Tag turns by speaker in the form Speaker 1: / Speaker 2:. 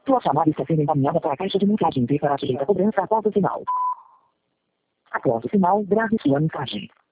Speaker 1: Sua chamada está sendo encaminhada para a caixa de mensagem. Dê para a direita cobrança após o sinal. Após o sinal, grave sua mensagem.